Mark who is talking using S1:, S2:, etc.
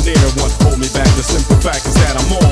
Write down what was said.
S1: near, won't hold me back. The simple fact is that I'm on